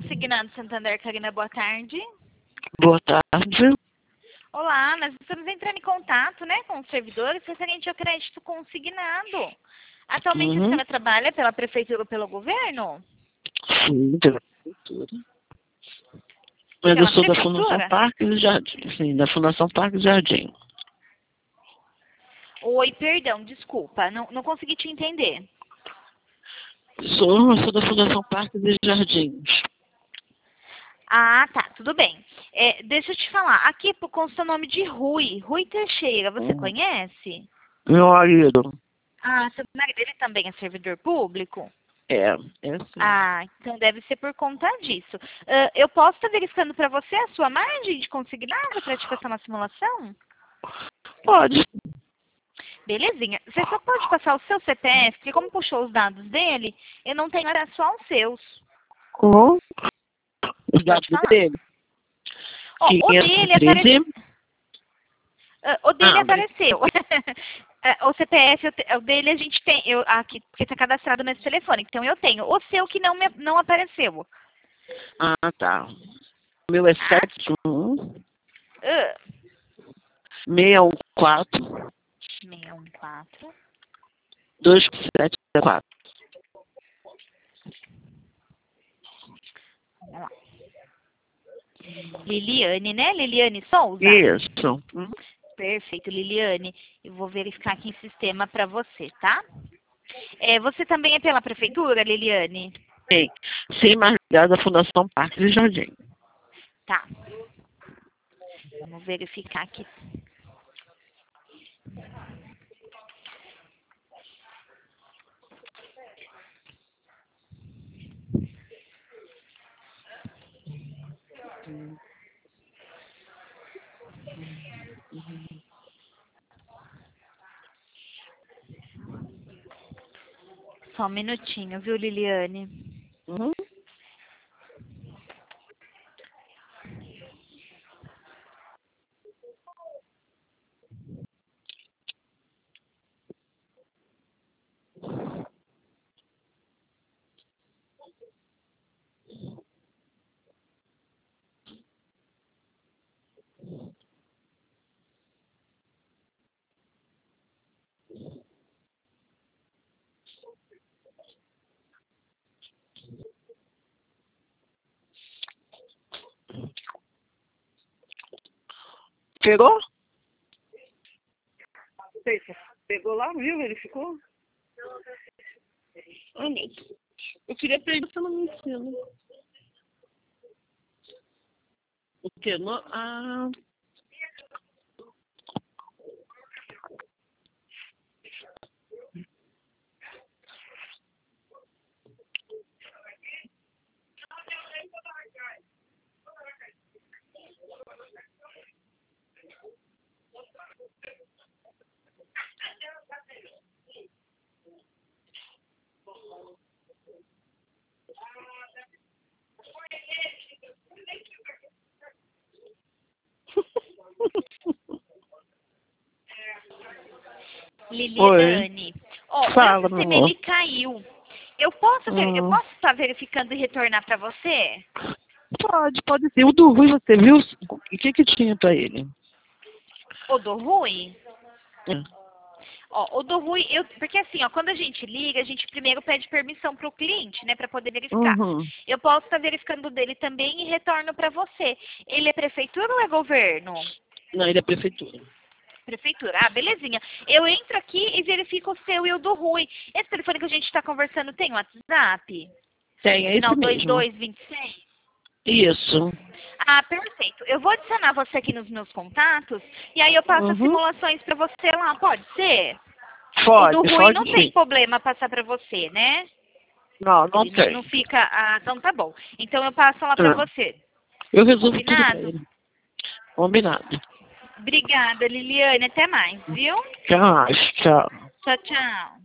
Consignado Santander, Karina, boa tarde. Boa tarde. Olá, nós estamos entrando em contato, né, com os servidores referente ao crédito consignado. Atualmente a senhora trabalha pela prefeitura ou pelo governo? Sim, pela prefeitura. Mas eu sou da Fundação Parque do Jardim. Sim, da Fundação Parque do Jardim. Oi, perdão, desculpa, não consegui te entender. Sou da Fundação Parque dos Jardins. Ah, tá, tudo bem. Deixa eu te falar, aqui consta o nome de Rui Teixeira, você conhece? Meu marido. Ah, seu marido, ele também é servidor público? É sim. Ah, então deve ser por conta disso. Eu posso estar verificando para você a sua margem de consignado para te passar uma simulação? Pode. Belezinha. Você só pode passar o seu CPF, porque como puxou os dados dele, eu não tenho acesso aos seus. Com os dados dele. Ó, o dele apareceu. O dele apareceu. O CPF, o dele a gente tem, aqui, porque está cadastrado nesse telefone, então eu tenho. O seu que não apareceu. Ah, tá. O meu é 71 614 614 2774. Vamos lá. Liliane, né? Liliane Souza? Isso. Perfeito, Liliane. Eu vou verificar aqui em sistema para você, tá? Você também é pela prefeitura, Liliane? Sim, mas ligado à Fundação Parque do Jardim. Tá. Vamos verificar aqui. Só um minutinho, viu, Liliane? Pegou? Pegou lá, viu? Verificou? Ah, não. Eu queria pegar, você não me ensina. O quê? Ah... Liliane, Fala, meu sistema ele caiu. Eu posso estar verificando e retornar para você? Pode ser. O do Rui, você viu? O que tinha pra ele? O do Rui? O do Rui, porque assim, quando a gente liga, a gente primeiro pede permissão para o cliente, né, para poder verificar. Eu posso estar verificando o dele também e retorno para você. Ele é prefeitura ou é governo? Não, ele é prefeitura. Prefeitura. Ah, belezinha. Eu entro aqui e verifico o seu e o do Rui. Esse telefone que a gente está conversando tem WhatsApp? Tem, é esse Não, mesmo. 2226? Isso. Ah, perfeito. Eu vou adicionar você aqui nos meus contatos e aí eu passo as simulações para você lá, pode ser? Pode, o do Rui pode não sim. tem problema passar para você, né? Não Ele tem. não fica... Ah, então tá bom. Então eu passo lá para você. Eu resolvo tudo pra Combinado? ele. Combinado. Obrigada, Liliane. Até mais, viu? Tchau. Tchau, tchau.